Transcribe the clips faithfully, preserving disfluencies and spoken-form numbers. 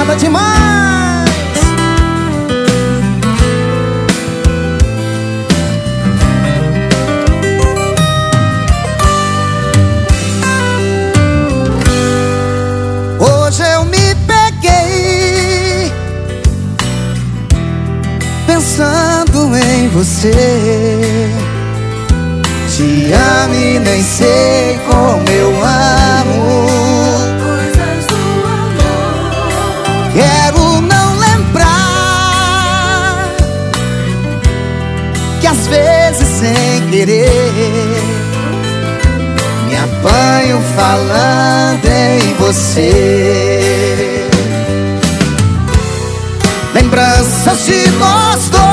canta demais. Hoje eu me peguei pensando em você. Te amo e nem sei como eu amo. Coisas do amor. Quero não lembrar que às vezes sem querer me apanho falando em você. Lembranças de nós dois,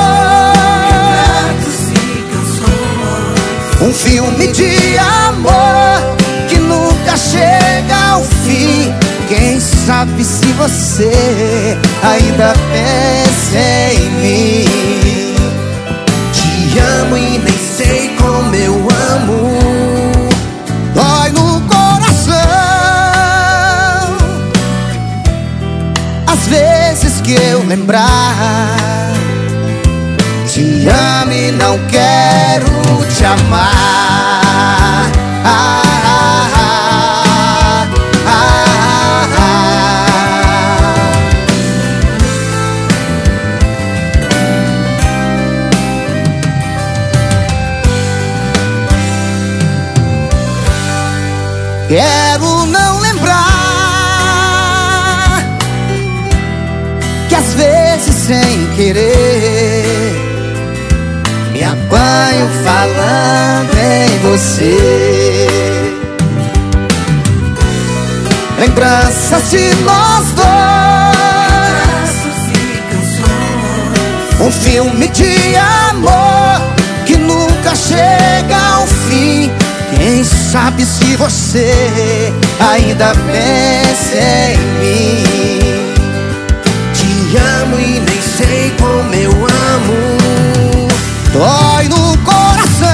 um filme de amor que nunca chega ao fim. Quem sabe se você ainda pensa em mim. Te amo e nem sei como eu amo. Dói no coração às vezes que eu lembrar. Te amo e não quero te amar. Ah, ah, ah, ah, ah. Quero não lembrar que às vezes sem querer me apanho falando em você. Lembranças de nós dois, um filme de amor que nunca chega ao fim. Quem sabe se você ainda pensa em mim. Te amo e nem sei como eu amo. Dói no coração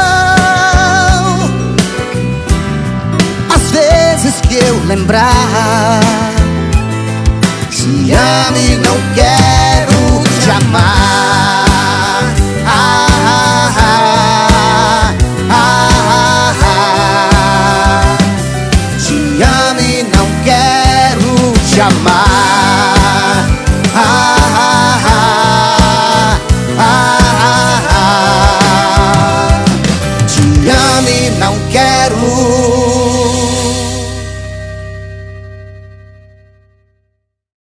às vezes que eu lembrar. Te amo e não quero te amar.